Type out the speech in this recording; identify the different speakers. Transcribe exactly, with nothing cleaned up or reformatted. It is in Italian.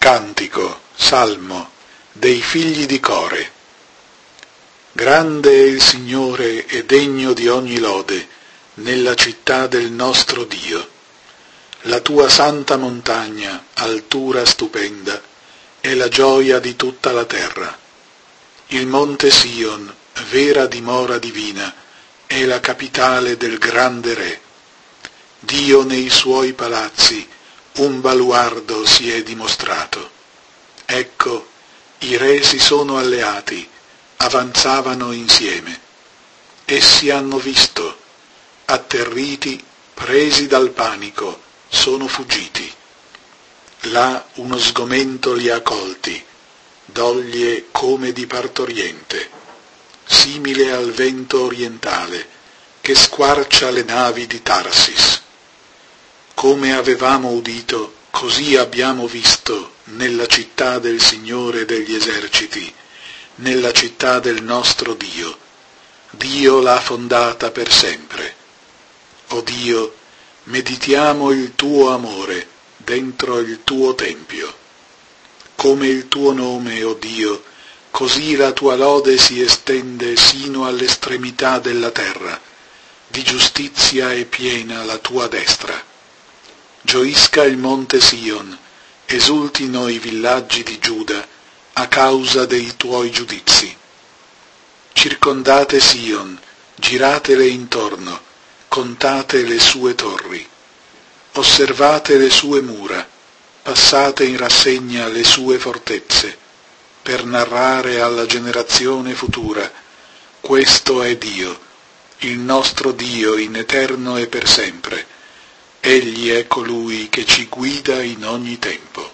Speaker 1: Cantico, salmo, dei figli di Core. Grande è il Signore e degno di ogni lode nella città del nostro Dio. La tua santa montagna, altura stupenda, è la gioia di tutta la terra. Il monte Sion, vera dimora divina, è la capitale del grande Re. Dio nei suoi palazzi un baluardo si è dimostrato. Ecco, i re si sono alleati, avanzavano insieme. Essi hanno visto, atterriti, presi dal panico, sono fuggiti. Là uno sgomento li ha colti, doglie come di partoriente, simile al vento orientale che squarcia le navi di Tarsis. Come avevamo udito, così abbiamo visto nella città del Signore degli eserciti, nella città del nostro Dio. Dio l'ha fondata per sempre. O Dio, meditiamo il tuo amore dentro il tuo tempio. Come il tuo nome, o Dio, così la tua lode si estende sino all'estremità della terra. Di giustizia è piena la tua destra. Gioisca il monte Sion, esultino i villaggi di Giuda a causa dei tuoi giudizi. Circondate Sion, giratele intorno, contate le sue torri. Osservate le sue mura, passate in rassegna le sue fortezze, per narrare alla generazione futura: questo è Dio, il nostro Dio in eterno e per sempre. Egli è colui che ci guida in ogni tempo.